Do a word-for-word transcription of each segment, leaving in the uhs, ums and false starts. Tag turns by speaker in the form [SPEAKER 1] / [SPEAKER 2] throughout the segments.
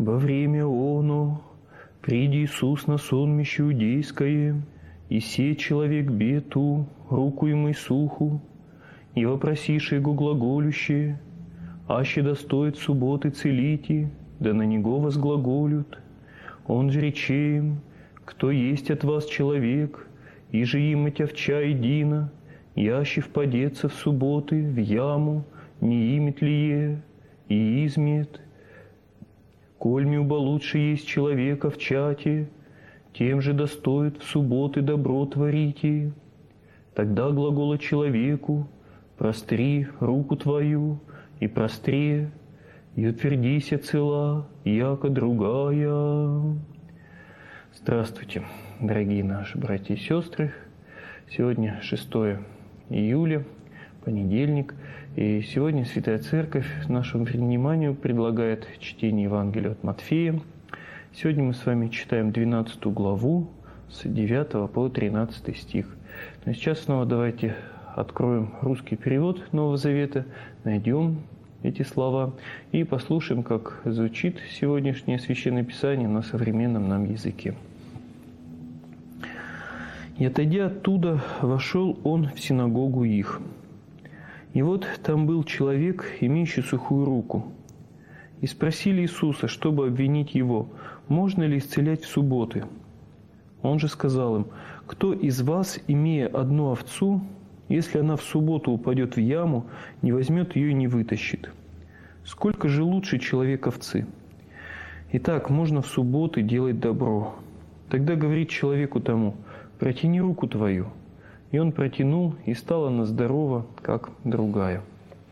[SPEAKER 1] Во время оно приди Иисус на сонмище иудейское, и сей человек бету, руку ему и суху, и вопросишь его глаголющие, аще достоит субботы целите, да на него возглаголют. Он же рече им, кто есть от вас человек, и же им эти овча едина, яще впадется в субботы в яму, не имет ли е, и измет. Коль мюба лучше есть человека в чате, тем же достоит в субботы добро творите. Тогда глагола человеку, простри руку твою, и простре, и утвердися цела, яко другая. Здравствуйте, дорогие наши братья и сестры. Сегодня шестое июля, понедельник, и сегодня Святая Церковь нашему вниманию предлагает чтение Евангелия от Матфея. Сегодня мы с вами читаем двенадцатую главу с девятого по тринадцатый стих. Но сейчас снова давайте откроем русский перевод Нового Завета, найдем эти слова и послушаем, как звучит сегодняшнее Священное Писание на современном нам языке. «И отойдя оттуда, вошел он в синагогу их. И вот там был человек, имеющий сухую руку. И спросили Иисуса, чтобы обвинить его, можно ли исцелять в субботы. Он же сказал им, кто из вас, имея одну овцу, если она в субботу упадет в яму, не возьмет ее и не вытащит? Сколько же лучше человек овцы? Итак, можно в субботы делать добро. Тогда говорит человеку тому, протяни руку твою. И он протянул, и стала она здорова, как другая».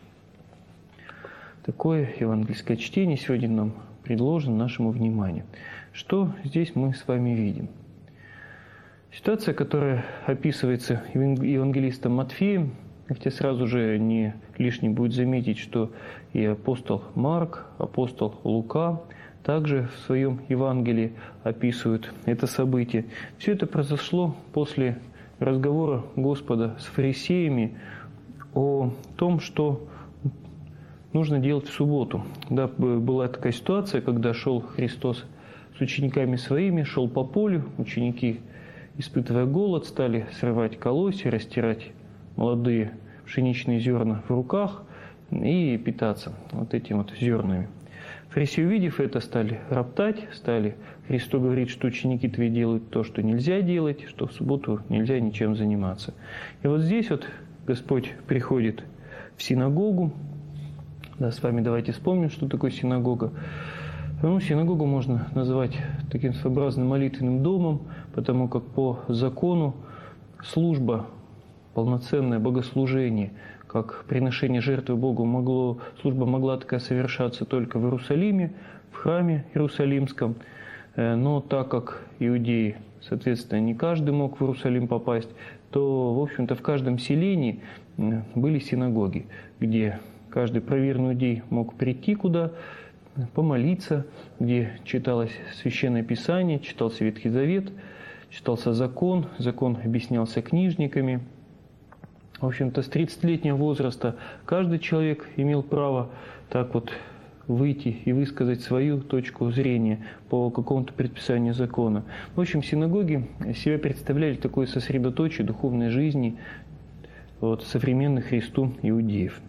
[SPEAKER 1] Такое евангельское чтение сегодня нам предложено нашему вниманию. Что здесь мы с вами видим? Ситуация, которая описывается евангелистом Матфеем, хотя сразу же не лишним будет заметить, что и апостол Марк, апостол Лука также в своем Евангелии описывают это событие. Все это произошло после разговора Господа с фарисеями о том, что нужно делать в субботу. Да, была такая ситуация, когда шел Христос с учениками своими, шел по полю, ученики, испытывая голод, стали срывать колосья, растирать молодые пшеничные зерна в руках и питаться вот этими вот зернами. Фарисеи, увидев это, стали роптать, стали Христу говорить, что ученики твои делают то, что нельзя делать, что в субботу нельзя ничем заниматься. И вот здесь вот Господь приходит в синагогу. Да, с вами давайте вспомним, что такое синагога. Ну, синагогу можно назвать таким своеобразным молитвенным домом, потому как по закону служба, полноценное богослужение, как приношение жертвы Богу, могло, служба могла такая совершаться только в Иерусалиме, в храме Иерусалимском. Но так как иудеи, соответственно, не каждый мог в Иерусалим попасть, то, в общем-то, в каждом селении были синагоги, где каждый праведный иудей мог прийти куда, помолиться, где читалось Священное Писание, читался Ветхий Завет, читался закон, закон объяснялся книжниками. В общем-то, с тридцатилетнего возраста каждый человек имел право так вот выйти и высказать свою точку зрения по какому-то предписанию закона. В общем, синагоги себя представляли такое сосредоточие духовной жизни вот, современных Христу иудеев.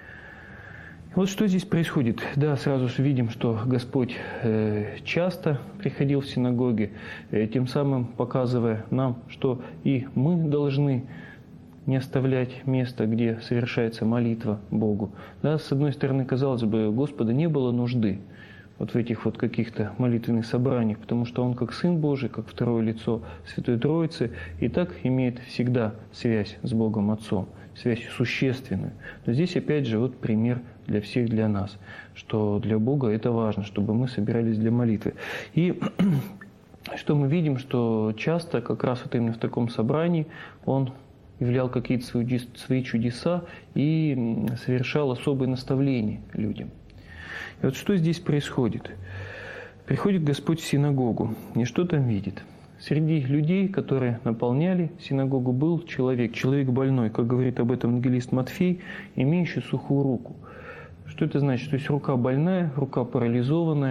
[SPEAKER 1] Вот что здесь происходит. Да, сразу же видим, что Господь э, часто приходил в синагоги, э, тем самым показывая нам, что и мы должны не оставлять место, где совершается молитва Богу. Да, с одной стороны, казалось бы, у Господа не было нужды вот в этих вот каких-то молитвенных собраниях, потому что Он как Сын Божий, как второе лицо Святой Троицы, и так имеет всегда связь с Богом Отцом, связь существенную. Но здесь опять же вот пример для всех, для нас, что для Бога это важно, чтобы мы собирались для молитвы. И что мы видим, что часто как раз вот именно в таком собрании Он являл какие-то свои чудеса и совершал особые наставления людям. И вот что здесь происходит? Приходит Господь в синагогу, и что там видит? Среди людей, которые наполняли синагогу, был человек, человек больной, как говорит об этом евангелист Матфей, имеющий сухую руку. Что это значит? То есть рука больная, рука парализованная,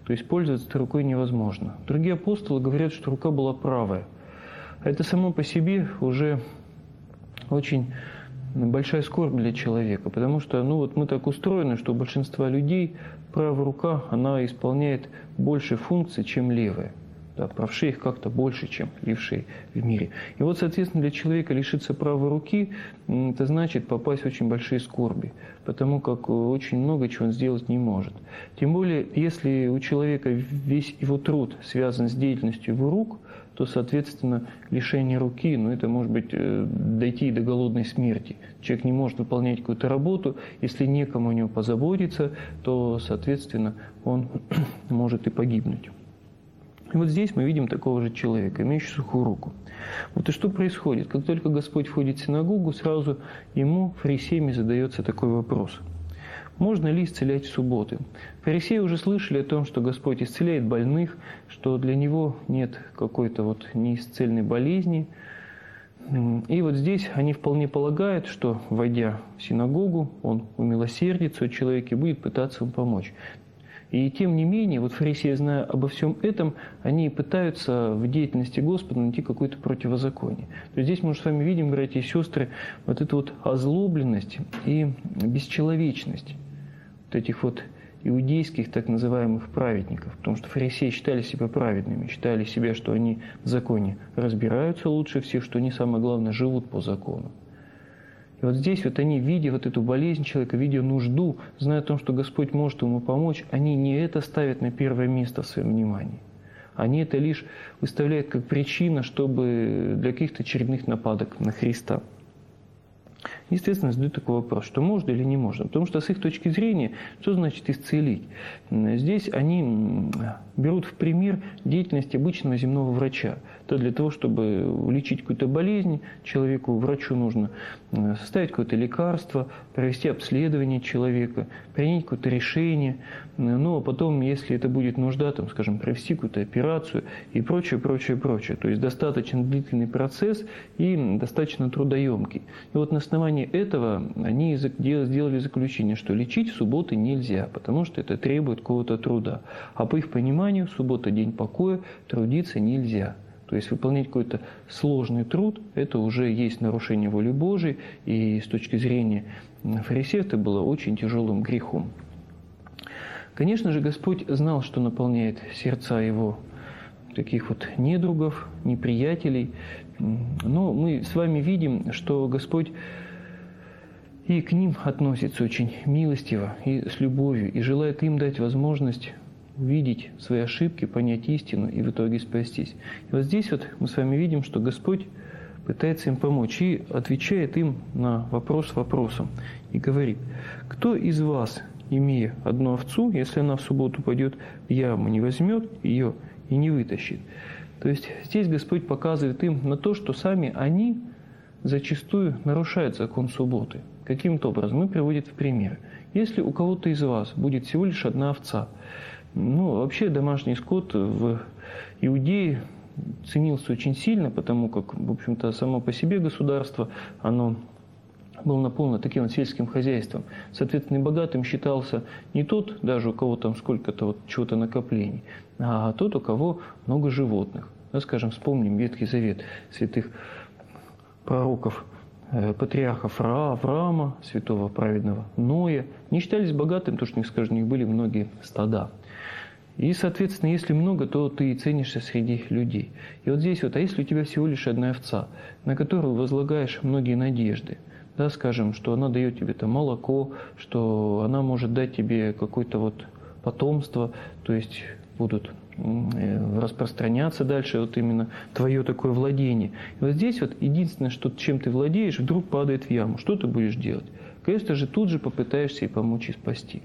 [SPEAKER 1] то есть пользоваться этой рукой невозможно. Другие апостолы говорят, что рука была правая. А это само по себе уже очень большая скорбь для человека, потому что ну вот мы так устроены, что у большинства людей правая рука, она исполняет больше функций, чем левая. Да, правшей их как-то больше, чем левшей в мире. И вот, соответственно, для человека лишиться правой руки, это значит попасть в очень большие скорби, потому как очень много чего он сделать не может. Тем более, если у человека весь его труд связан с деятельностью его рук, то, соответственно, лишение руки, ну, это может быть дойти до голодной смерти. Человек не может выполнять какую-то работу, если некому о нем позаботиться, то, соответственно, он может и погибнуть. И вот здесь мы видим такого же человека, имеющего сухую руку. Вот и что происходит? Как только Господь входит в синагогу, сразу ему, фарисеями, задается такой вопрос. Можно ли исцелять в субботы? Фарисеи уже слышали о том, что Господь исцеляет больных, что для Него нет какой-то вот неисцельной болезни. И вот здесь они вполне полагают, что, войдя в синагогу, Он умилосердится о человеке и будет пытаться ему помочь. И тем не менее, вот фарисеи, зная обо всем этом, они пытаются в деятельности Господа найти какое-то противозаконие. То есть здесь мы с вами видим, братья и сестры, вот эту вот озлобленность и бесчеловечность вот этих вот иудейских так называемых праведников. Потому что фарисеи считали себя праведными, считали себя, что они в законе разбираются лучше всех, что они, самое главное, живут по закону. И вот здесь вот они, видя вот эту болезнь человека, видя нужду, зная о том, что Господь может ему помочь, они не это ставят на первое место в своем внимании. Они это лишь выставляют как причина, чтобы для каких-то очередных нападок на Христа. Естественно, задают такой вопрос, что можно или не можно. Потому что с их точки зрения, что значит исцелить? Здесь они берут в пример деятельность обычного земного врача. То для того, чтобы лечить какую-то болезнь, человеку, врачу нужно составить какое-то лекарство, провести обследование человека, принять какое-то решение. Но потом, если это будет нужда, там, скажем, провести какую-то операцию и прочее, прочее, прочее. То есть достаточно длительный процесс и достаточно трудоемкий. И вот на основании этого они сделали заключение, что лечить в субботы нельзя, потому что это требует какого-то труда. А по их пониманию, суббота – день покоя, трудиться нельзя. То есть выполнять какой-то сложный труд – это уже есть нарушение воли Божией, и с точки зрения фарисеев это было очень тяжелым грехом. Конечно же, Господь знал, что наполняет сердца Его таких вот недругов, неприятелей, но мы с вами видим, что Господь и к ним относится очень милостиво и с любовью, и желает им дать возможность увидеть свои ошибки, понять истину и в итоге спастись. И вот здесь вот мы с вами видим, что Господь пытается им помочь и отвечает им на вопрос вопросом. И говорит, кто из вас, имея одну овцу, если она в субботу пойдет в яму, не возьмет ее и не вытащит? То есть здесь Господь показывает им на то, что сами они зачастую нарушают закон субботы. Каким-то образом мы приводим в пример. Если у кого-то из вас будет всего лишь одна овца, ну, вообще домашний скот в Иудее ценился очень сильно, потому как, в общем-то, само по себе государство, оно было наполнено таким вот сельским хозяйством. Соответственно, и богатым считался не тот, даже у кого там сколько-то вот чего-то накоплений, а тот, у кого много животных. Ну, скажем, вспомним Ветхий Завет святых пророков, патриархов Авраама, святого праведного Ноя, не считались богатым, потому что, у них, скажем, у них были многие стада. И, соответственно, если много, то ты и ценишься среди людей. И вот здесь вот, а если у тебя всего лишь одна овца, на которую возлагаешь многие надежды, да, скажем, что она дает тебе там молоко, что она может дать тебе какое-то вот потомство, то есть будут распространяться дальше вот именно твое такое владение. И вот здесь вот единственное, что чем ты владеешь, вдруг падает в яму. Что ты будешь делать? Конечно же, тут же попытаешься ей помочь и спасти.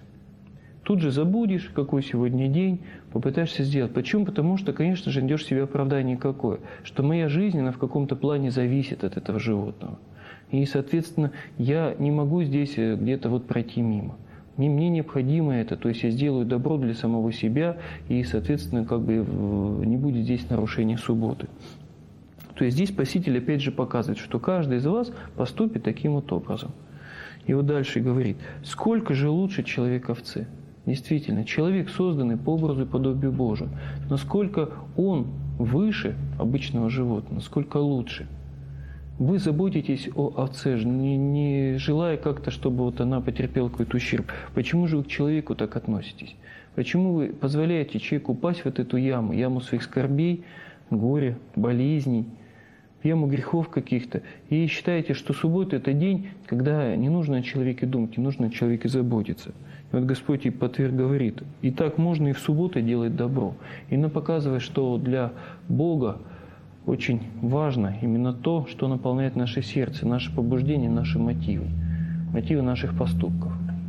[SPEAKER 1] Тут же забудешь, какой сегодня день, попытаешься сделать. Почему? Потому что, конечно же, найдешь себе оправдание какое, что моя жизнь, она в каком-то плане зависит от этого животного. И, соответственно, я не могу здесь где-то вот пройти мимо. Мне необходимо это, то есть я сделаю добро для самого себя, и, соответственно, как бы не будет здесь нарушения субботы. То есть здесь Спаситель опять же показывает, что каждый из вас поступит таким вот образом. И вот дальше говорит, сколько же лучше человек овцы? Действительно, человек, созданный по образу и подобию Божию, насколько он выше обычного животного, насколько лучше. Вы заботитесь о овце, не, не желая как-то, чтобы вот она потерпела какой-то ущерб. Почему же вы к человеку так относитесь? Почему вы позволяете человеку упасть в вот эту яму, яму своих скорбей, горя, болезней, яму грехов каких-то, и считаете, что суббота – это день, когда не нужно о человеке думать, не нужно о человеке заботиться. И вот Господь и подтверд говорит, и так можно и в субботу делать добро. И нам показывает, что для Бога очень важно именно то, что наполняет наше сердце, наше побуждение, наши мотивы, мотивы наших поступков.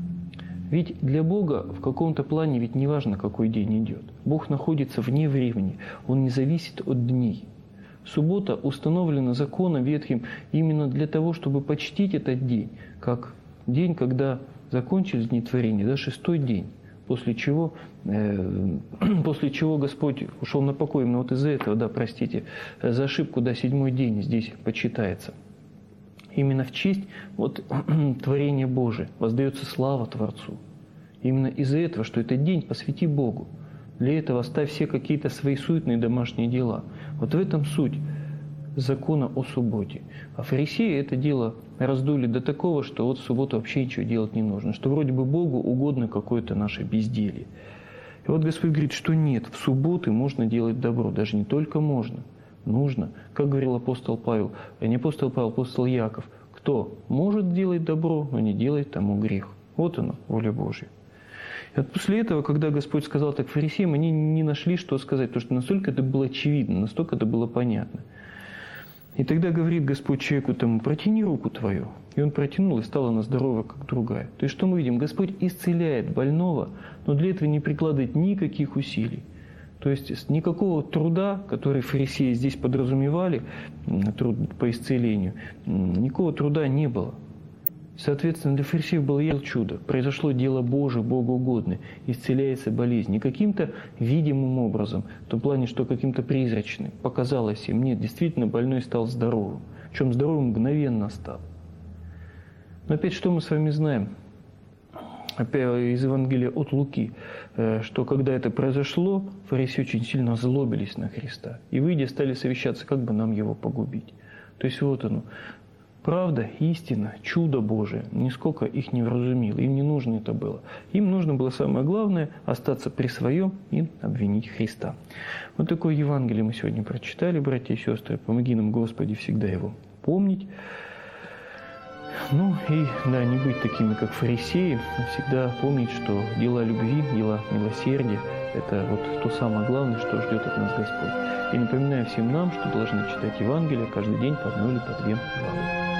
[SPEAKER 1] Ведь для Бога в каком-то плане ведь не важно, какой день идет. Бог находится вне времени, Он не зависит от дней. Суббота установлена законом ветхим именно для того, чтобы почтить этот день, как день, когда закончились дни творения, да, шестой день, после чего, э, после чего Господь ушел на покой. Именно вот из-за этого, да, простите, за ошибку, да, седьмой день здесь почитается. Именно в честь вот, творения Божия воздается слава Творцу. Именно из-за этого, что этот день посвяти Богу. Для этого оставь все какие-то свои суетные домашние дела. Вот в этом суть закона о субботе. А фарисеи это дело раздули до такого, что вот в субботу вообще ничего делать не нужно, что вроде бы Богу угодно какое-то наше безделье. И вот Господь говорит, что нет, в субботы можно делать добро, даже не только можно, нужно. Как говорил апостол Павел, а не апостол Павел, апостол Яков, кто может делать добро, но не делает тому грех. Вот оно, воля Божья. И вот после этого, когда Господь сказал так фарисеям, они не нашли, что сказать, потому что настолько это было очевидно, настолько это было понятно. И тогда говорит Господь человеку тому, протяни руку твою. И он протянул, и стала она здорова, как другая. То есть что мы видим? Господь исцеляет больного, но для этого не прикладывает никаких усилий. То есть никакого труда, который фарисеи здесь подразумевали, труд по исцелению, никакого труда не было. Соответственно, для фарисеев было ясно чудо. Произошло дело Божие, Богу угодное. Исцеляется болезнь. Не каким-то видимым образом, в том плане, что каким-то призрачным. Показалось им, нет, действительно больной стал здоровым. Причем здоровым мгновенно стал. Но опять, что мы с вами знаем? Опять из Евангелия от Луки, что когда это произошло, фарисеи очень сильно озлобились на Христа. И, выйдя, стали совещаться, как бы нам его погубить. То есть вот оно. Правда, истина, чудо Божие, нисколько их не вразумило, им не нужно это было. Им нужно было самое главное – остаться при своем и обвинить Христа. Вот такое Евангелие мы сегодня прочитали, братья и сестры. Помоги нам, Господи, всегда его помнить. Ну и, да, не быть такими, как фарисеи, а всегда помнить, что дела любви, дела милосердия – это вот то самое главное, что ждет от нас Господь. И напоминаю всем нам, что должны читать Евангелие каждый день по одной или по две главы.